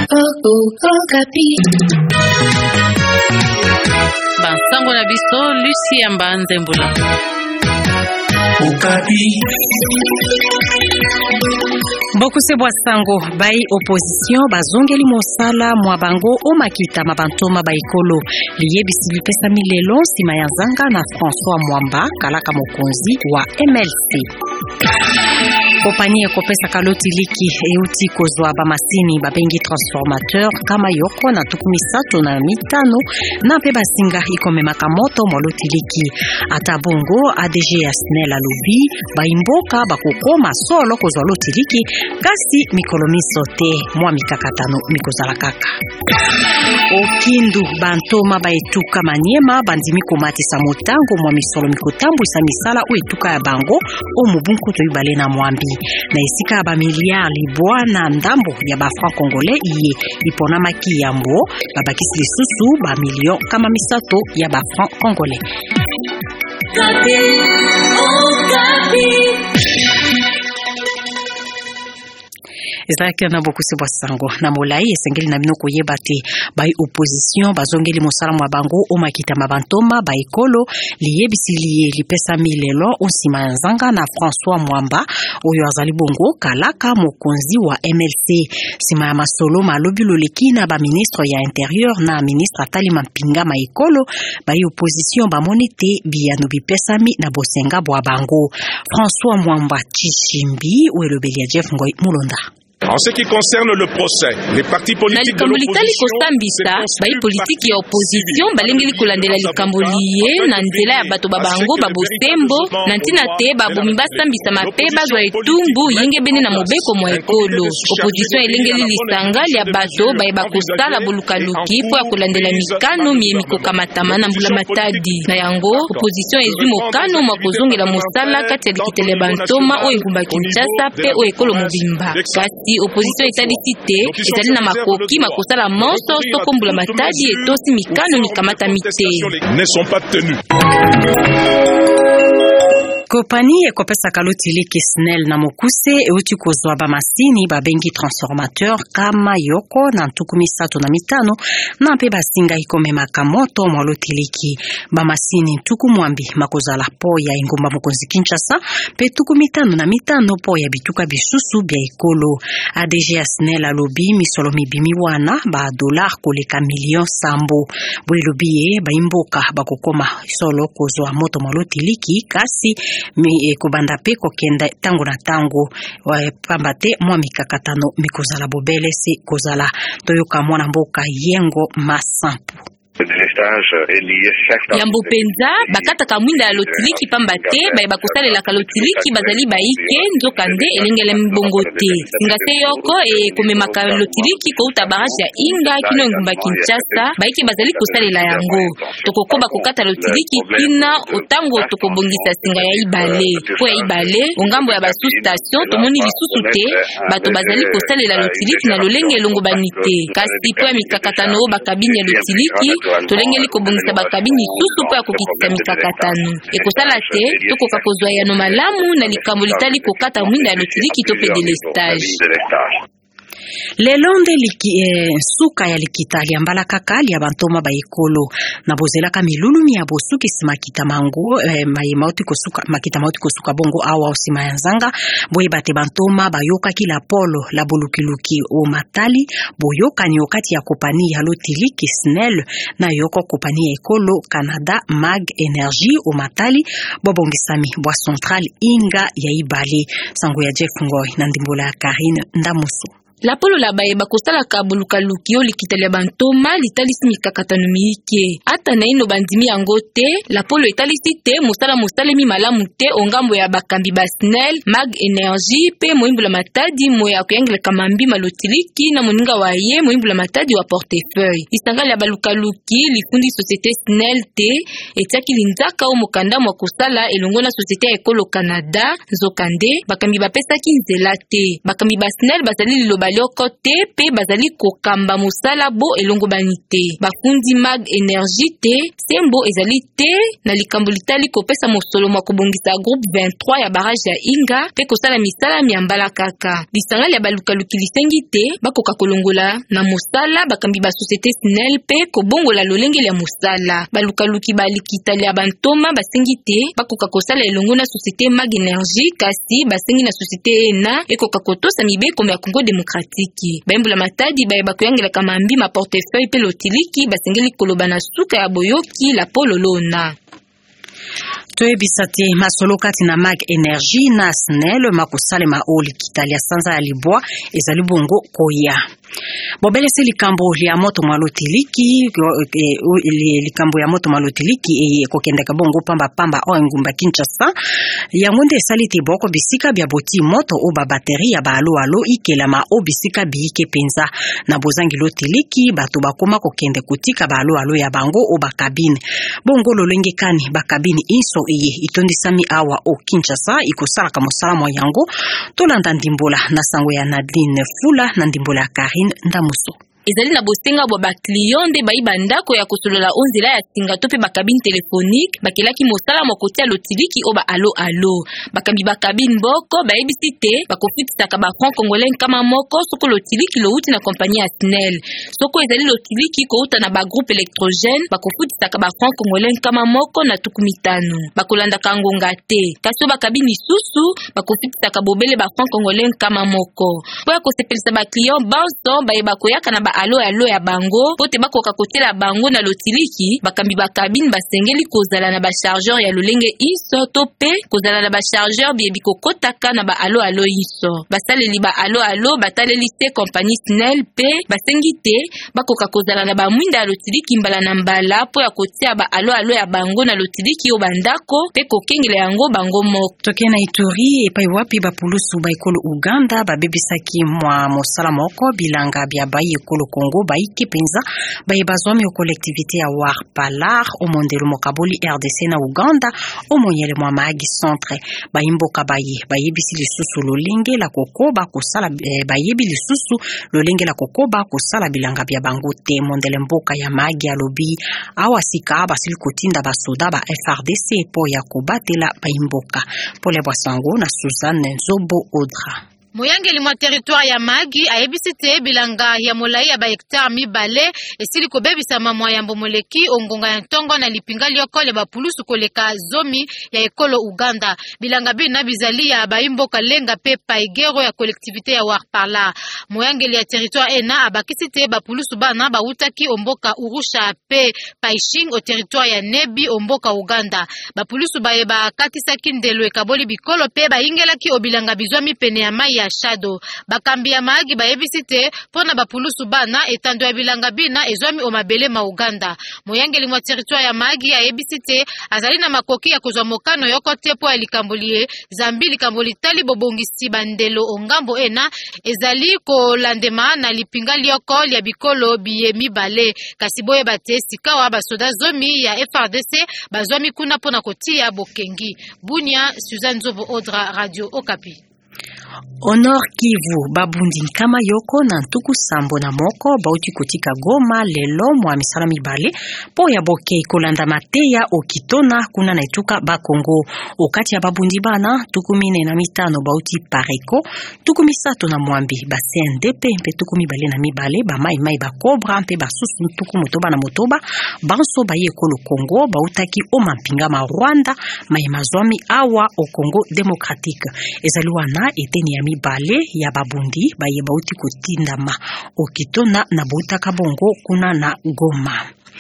Bansango na biso Lucie Mbanze Mbula. Bokuse bwa sango bai opposition bazongeli mosala mwa bango omakita mabantoma baikolo liyebisi lipesa milelo sima ya zanga na François Mwamba kalaka mokonzi wa MLC. Kompani ekopesa kaloti liki euti kozwa bamasini babengi transformateur kama yoko na tukumisato na mitano na pe basinga ikomemaka moto moloti liki. Ata bongo ADG ya SNEL alobi baimboka bakokoma solo kozwa loti liki kasi mikolo misote mwa mikakatano mikozala kaka. Okindu bantoma baetuka Manyema bandimi komatisa motango mwa misolo mikotambu isa misala oetuka ya bango omubunku toibale na mwambi. Na isika ba miliard libwana ndambo ya ba franc congolais iye ipona maki yambo babakisi lisusu ba million kama misato ya ba franc congolais. Kapi, oh kapi. Ezaki na bokuse bosango na molai esengeli na bino koyeba te bai opposition bazongeli mosala mwa bango omakita mabantoma baikolo liyebisiliye lipesa milelo osima ya nzanga na François Mwamba oyo azali bongo kalaka mokonzi wa MLC sima ya masolo malobi loleki na ba ministre ya intérieur na ministre Atali Mampinga maikolo bai opposition bamoni te biyano bipesami na bosenga bwa bango. François Mwamba Chishimbi oelobeli ya Jeff Ngoy Mulonda. En ce qui concerne le procès, les partis politiques de l'opposition, bai politiki ya opposition balengeli kolandela likamboliye na nzela ya bato babango babosembo na ntina te babomi basambisa mape bazwa etumbu yenge bene na mobeko mwa ekolo. Opposition elengeli lisanga ya bato bai bakosala bolukaluki po ya kolandela mikano miye mikokamatama na mbula matadi. Na yango opposition ezwi mokano mwa kozongela mosala kati ya likitele bantoma o engumba Kinshasa pe o ekolo mobimba. Kasi opposition etalisi te ezali na makoki makosala monso tokombula matadi etosi mikano mikamata mite ne sont pas tenus. Kompani ekopesa kaloti liki SNEL na mokuse euti kozwa bamasini babengi transformateur kama yoko na ntukumisato na mitano na pe basinga ikomemaka moto moloti liki. Bamasini ntuku mwambi makozala po ya ingomba mokonzi Kinshasa pe tuku mitano na mitano po ya bituka bisusu bya ekolo. ADG ya SNEL alobi misolo mibimi wana ba dollar koleka million sambo. Bwelobiye baimboka bakokoma solo kozwa moto moloti liki kasi kubanda pe kokenda tango na tango pambate mwa mikakatano mikozala bobele si kozala toyoka mwana mboka Yengo Masampu. Yambo penza bakataka mwinda ya lotiliki pambate bai bakosalelaka lotiliki bazali baike nzokande elengele mbongote ngase yoko komemaka lotiliki kouta baraje ya Inga kino ngumba Kinshasa baike bazali kosalela yango tokokoba kokata lotiliki kina otango tokobongisa singa ya ibale po ya ibale ongambo ya basu station tomoni lisusu te bato bazali kosalela lotiliki na lolenge elongo banite kasi po ya mikakatano bakabini ya lotiliki tolengeli kobongisa bakabini susu po ya kokitisa mikakatano ekosala te tokoka kozwa yano malamu na likambo litali kokata mwinda ya lotiliki to pe delestage. Lelonde suka ya likitali ambala kakali ya bantoma baikolo na bozelaka milulumi ya bosuki simakita mango mayemauti kosuka makita mauti kosuka bongo awa osima ya nzanga boye bate bantoma bayoka kila polo la bolukiluki o matali boyoka ni okati ya kompani ya lotiliki SNEL na yoko kompani ya ekolo Canada Mag Energy o matali bobongisami bwa central Inga ya ibale sango ya Jeff Ngoy na ndimbola ya Karine Ndamusu. La polo la baye bakosala ka boluka lukio likitali bantoma litalisi mikakatano miike ata na ino bandimi yango te la polo etalisi te musala musalemi malamu te ongambo ya bakambi ba SNEL Mag Energy pe moimbula matadi moya koyengela kamambi malotiliki na moninga waye moimbula matadi wa portefeuille isanga ya baluka luki lifundi société SNEL te etiaki linzaka o mokanda mwa kosala elongo na société ya ekolo Canada nzokande bakambi bapesaki nzela te bakambi ba SNEL bazali liloba balioko te pe bazali kokamba mosala bo elongo bani te. Bafundi mag énergie te, sembo ezali te na likambo litali kopesa mosolo mwa kobongisa groupe 23 ya barrage ya Inga pe kosala misala miambala kaka. Bisangali ya balukaluki lisengi te bakoka kolongola na mosala bakambi ba société SNEL pe kobongola lolengeli ya mosala. Balukaluki balikitali ya bantoma basengi te bakoka kosala elongo na société mag énergie kasi basengi na société ENA ekoka kotosa mibeko ya Congo démocratique. Baembula matadi baye bakoyangela kamambi ma portefeuille pe lotiliki basengeli koloba na suka ya boyoki la pololona. Toyebisa te masolo kati na mag énergie na SNEL makosale maoli kitalia sanza ya libwa ezali bongo koya. Bobelese likambo ya moto mwalotiliki likambo ya moto mwalotiliki kokendeka bongo pamba o ngumba Kinshasa ya ngonde salite boko bisika bya boti moto o ba batterie ya ba alo ikela ma o bisika biike penza na bozangi lotiliki bato bakoma kokende kutika ba alo ya bango o ba kabine bongo lolenge kani ba kabine inso itondisami awa o Kinshasa ikosala ka mosala mo yango tolanda ndimbola na sango ya Nadine Fula na ndimbola ya Karine Ndamuso. Ezali na bostenga bwa baklion de bayi bandako ya kosolola onzela ya singa to pe bakabine telefonique bakelaki mosala mokotia lotiliki o ba alo bakambi bakabine boko bayebisi te bakofitisaka ba franc congolais kama moko soko lotiliki louti na kompagnie ya SNEL soko ezali lotiliki kouta na ba groupe électrogène bakofitisaka ba franc congolais kama moko na tukumitano bakolanda kangonga te kaso bakabine isusu bakofitisaka bobele ba franc congolais kama moko po ya kosepelisa baklion banso baye bakoyaka na alo ya bango pote bakoka kotela bango na lotiliki bakambi bakabine basengeli kozala na ba chargeur ya lolenge iso to pe kozala na ba chargeur biebi kokotaka na ba alo iso basaleli ba alo bataleli te compagnie SNEL pe basengi te bakoka kozala na ba mwinda ya lotiliki mbala na mbala po ya kotia ba alo ya bango na lotiliki o bandako pe kokengela yango bango moko. Toke na Ituri epai wapi bapulusu ba ekolo Uganda babebisaki mwa mosala moko bilanga bya bayi ekolo Congo baike penza baye bazwami o collectivité ya Warpalar o mondelo mokaboli RDC na Uganda o monyele mwa magi centre bayimboka bayebisi lisusu lolenge la kokoba kosala bayebi lisusu lolenge la kokoba kosala bilanga bya bango te mondele mboka ya magi alobi awasika basili kotinda basoda ba FRDC po ya kobatela bayimboka pole bwasango na Suzanne Nzobo Audra. Moyangeli mwa territoire ya Magi ayebisi te bilanga ya molai ya ba hectare mibale esili kobebisa mamwa ya mbomoleki ongonga ya ntongo na lipinga liokole bapulusu koleka zomi ya ekolo Uganda. Bilanga bina bizali ya baimboka lenga pe paigero ya collectivité ya Warparla. Moyangeli ya territoire ena abakisi te bapulusu bana bautaki omboka Urusha pe Paishing o territoire ya Nebi omboka Uganda. Bapulusu baye bakatisaki ndelo ekaboli bikolo pe baingelaki obilanga bizwami pene ya mai ya Shado. Bakambi ya Magi bayebisi te pona bapulusu bana etando ya bilanga bina ezwami omabele ma Uganda. Moyangeli mwa territoire ya Magi ayebisi te azali na makoki ya kozwa mokano yoko te po ya likambolie zambi likamboli tali bobongisi bandelo ongambo ena ezali kolandema na lipinga lioko ya bikolo biye mibale kasi boye bate sikawa basoda zomi ya FRDC bazwami kuna pona kotia bokengi. Bunia, Suzanne Zobo Audra, Radio Okapi. Honor Kivu babundi kama yoko na ntuku sambo na moko bauti kotika Goma lelo mwa misala mibale po ya boke kolanda mateya okitona kuna na ituka ba Kongo okati ya babundi bana tukumine na mitano bauti Pareko tukumisato na mwambi ba CNDP mpe tukumi bale na mibale ba mai ba Cobra mpe ba susu tuku motoba na motoba banso baye kolo Kongo bautaki o mampinga ma Rwanda mai mazwami awa o Congo démocratique ezaliwa na eteni ya mibale ya babundi baye bauti kotindama okitona na butaka bongo kuna na Goma.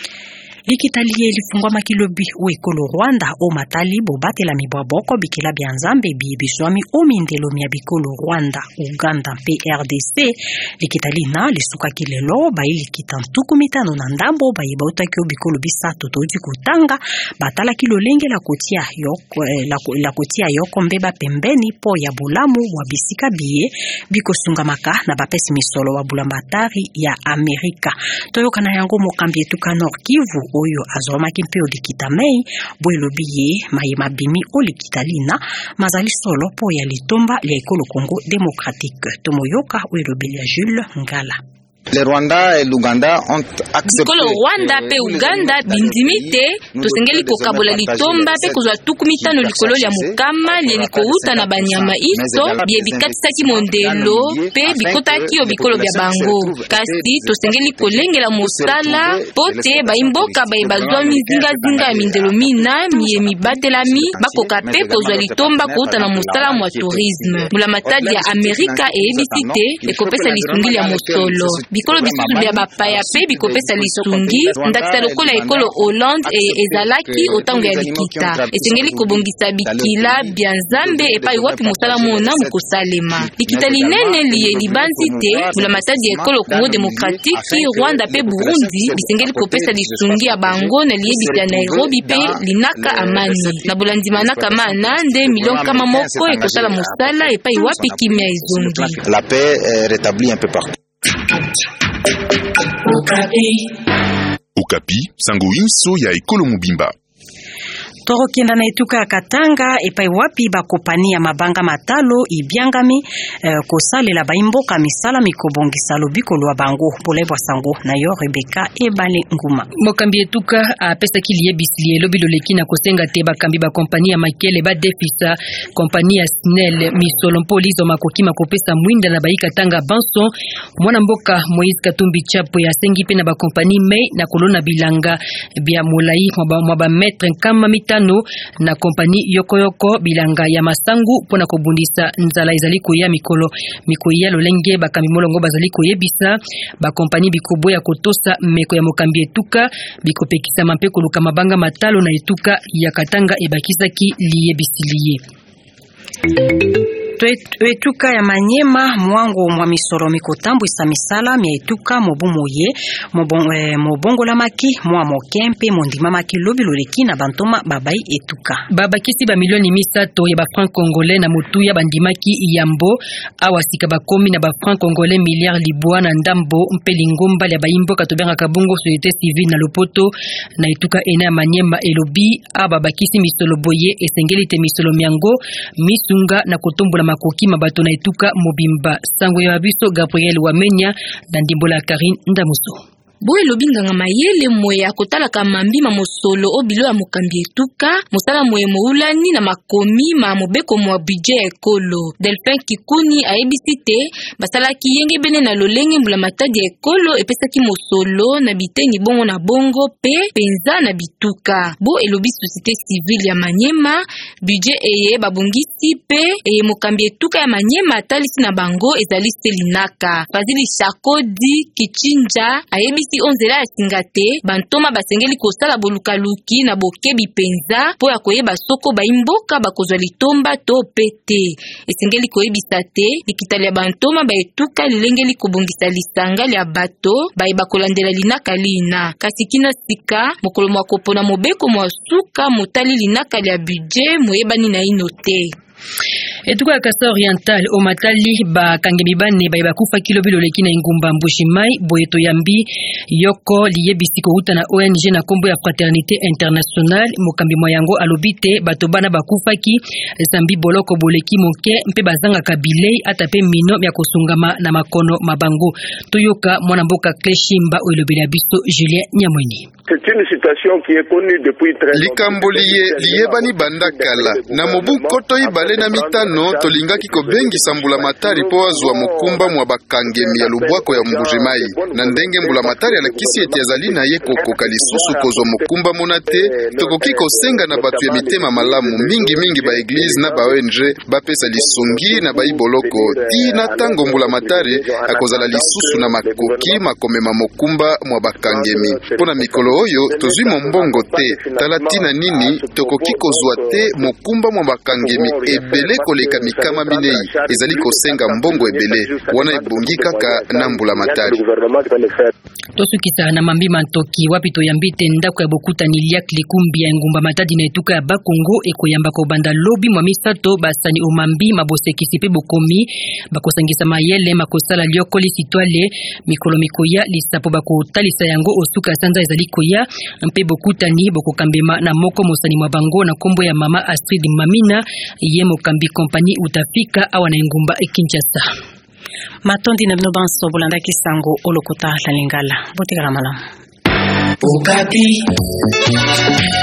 Likitalie lifungwa makilobi o ekolo Rwanda o matali bobatela mibwaboko bikela byanzambe bibiswami o mindelo mya bikolo Rwanda, Uganda pe RDC. Likitali na lisuka kilelo baili kitantuku mitano na ndambo bayi bautaki o bikolo bisato toji kutanga batala kilo lenge la kotia yoko la kotia yoko mbeba pembeni po ya bulamu wa bisika biye biko sungamaka na bapesi misolo wa bulambatari ya Amerika. Toyoka na yango mokambi etuka Nord Kivu oyo azomaki mpe olikita mei bwelobi ye mayema bimi olikita lina mazali solo po ya litomba lia ekolo Congo démocratique tomoyoka oyelobi ya Jules Ngala. Le Rwanda et l'Uganda ont accepté. Bikolo Rwanda pe Uganda bindimite tosengeli kokabola litomba pe kozwa tukumitano likolo ya mukama lieliko uta na banyama iso bie bikatisaki mondelo pe bikotaki yo bikolo bya bango kasi tosengeli kolengela mosala pote baimboka baibazwa mizinga ya mindelo mina miye mibatelami bakoka pe kozwa litomba kouta na mosala mwa tourisme mula matadi ya Amerika e ebisite ekopesa lisungili ya mosolo bikolo bisusu bya bapaya pe bikopesa lisungi ndakisa lokola ekolo Hollande ezalaki otango ya likita esengeli kobongisa bikila bya nzambe epai wapi mosala mona mukosalema likita linene liye libanzi te mula matadi ya ekolo Congo démocratique Rwanda pe Burundi bisengeli kopesa lisungi ya bango na liyebisi ya Nairobi pe linaka amani na bolandima naka mana nde milion kama moko ekosala mosala epai wapi kimia ezongi. La paix est rétablie un peu partout. Okapi, sango inso ya ekolo mobimba. Torokenda na etuka ya Katanga epai wapi bakopania mabanga matalo ibiangami kosalela baimboka misala mikobongisa lobiko lwa bango polebwa sango na yo Rebeka ebale nguma mokambi etuka apesa kiliyebisi lobilo lekina kosenga te bakambi ba kompania makele ba defisa kompania Snell misolo polizo makoki makopesa mwinda na baika Tanga Banson mwana mboka Moïse Katumbi Chapo ya sengi pe na ba kompani mei na kolona bilanga bia molai mwa ba metre kama na kompani yokoyoko bilanga ya masangu pona kobundisa nzala ezali koya mikolo mikoya lolenge bakambi molongo bazali koyebisa ba kompani bikobo ya kotosa meko ya mokambi etuka bikopekisa mampe koluka mabanga matalo na etuka ya Katanga ebakisaki liyebisiliye etuka ya Manyema mwango mwa misoro mikotambo isa misala mia etuka mobumoye mobongola maki mwa mokempe mondima maki lobi loleki na bantoma babai etuka babakisi ba milioni 300 ya ba franc congolais na motu ya bandimaki yambo awasika bakomi na ba franc congolais milliard libwa na ndambo mpeli ngomba ya baimbo katobenga kabungo société civile na lopoto na etuka ena ya Manyema elobi ababakisi misolo boye esengeli te misolo miango misunga na kotombola makoki mabato na etuka mobimba sango ya biso Gabriel Wamenya na ndimbola Karine Ndamuso Boye lobinganga mayele moya kotalaka mambima mosolo obilo ya mokambi etuka mosala moye moulani na makomi ma mobeko mwa budget ekolo Delphin Kikuni aebisite basalaki yenge bene na lolenge mbula matadi ekolo epesaki mosolo na biteni bongo na bongo pe penza na bituka bo elobi société civile ya Manyema budget eye babongisi pe mokambi etuka ya Manyema atalisi na bango ezali selinaka Fazili Shakodi Kichinja aebisi onzela ya singate bantoma basengeli kosala bolukaluki na bokebi penza po ya koyeba soko baimboka bakozwa litomba to pete esengeli koyebisa te likitali ya bantoma baetuka lilengeli kobongisa lisanga ya bato bayeba kolandela linaka lina kasi kina sika mokolo mwa kopona mobeko mwa suka motali linaka ya budget moyebani na ino te etuka Kasa Oriental o matali ba kangemi bane ba bakufa kilobilo lekina ingumba mbushimai boyeto yambi yoko liyebisi ko uta na ONG na kombo ya Fraternité Internationale mokambi moyango alobite bato bana bakufa ki zambi boloko boleki moke mpe bazanga kabile atape mino ya kosungama na makono mabango toyoka mwana mboka Kleshimba o elobela biso Julien Nyamweni. C'est une situation qui est connue depuis très longtemps. Likamboliye liyebani bandakala na mobu koto ibale na mitano tolingaki kobengisa mbula matari po azwa mokumba mwa bakangemi ya lubwako ya mbujimai na ndenge mbula matari alakisi eti azali na ye kokoka lisusu kozwa mokumba monate tokoki kosenga na batu ya mitema malamu mingi ba eglise na ba ONG bapesa lisungi na baiboloko ti na tango mbula matari akozala lisusu na makoki makomema mokumba mwa bakangemi pona mikolo oyo tozwi mombongo te talatina nini tokoki kozwa te mokumba mwa bakangemi ebele koleka mikama minei ezali kosenga mbongo ebele wana ebongi kaka na mbula matari Tosukisa na mambi mantoki wapi toyambite ndako ya bokuta ni liak likumbi ya ngumba matadi na etuka ya Bakongo ekoyamba ko banda lobi mwa misato basani omambi mabosekisi pe bokomi bakosangisa mayele makosala liokoli sitwale mikolo mikoya lisapo bakotalisa yango osuka sanza ezali koya mpe bokuta ni bokokambema na moko mosani mwa bango na kombo ya mama Astrid Mamina ye mokambi kompani utafika awa na ngumba Kinshasa. Matondi na bino banso bolanda kisango olokota la lingala botikala malamu. Okapi.